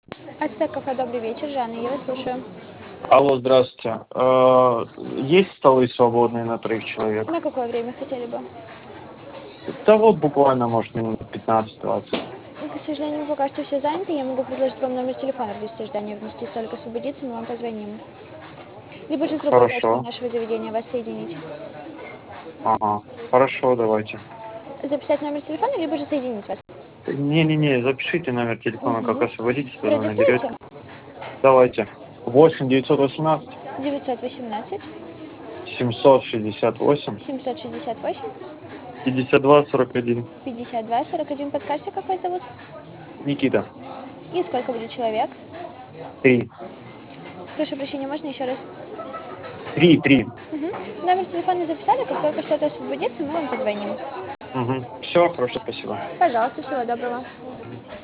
Ацтек кафе, добрый вечер, Жанна, я вас слушаю. Алло, здравствуйте. Есть столы свободные на 3 человек? На какое время хотели бы? Да вот буквально, может, минут 15-20. К сожалению, пока что все заняты. Я могу предложить вам номер телефона в листе ожидания. Внести столик освободится, мы вам позвоним. Либо же с другой точки Хорошо. нашего заведения вас соединить. Ага. Хорошо, давайте. Записать номер телефона, либо же соединить вас. Не-не-не, запишите номер телефона, как Угу. освободитесь, потом Продиктуете? наберете. Давайте. 8 918 918 768 768 52 41. 52 41. Подскажите, как вас зовут? Никита. И сколько будет человек? 3. Прошу прощения, можно еще раз? 3. Угу. Номер телефона записали, как только что-то освободится, мы вам позвоним. Угу. Все, хорошо, спасибо. Пожалуйста, всего доброго.